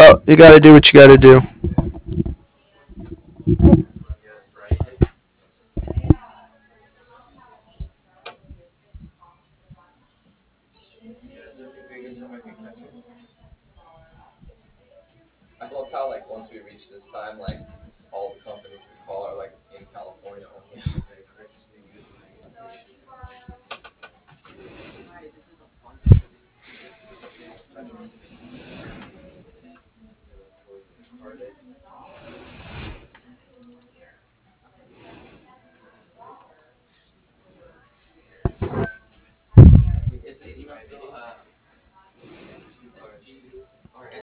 Well, you got to do what you got to do. I love how like once we reach this time, like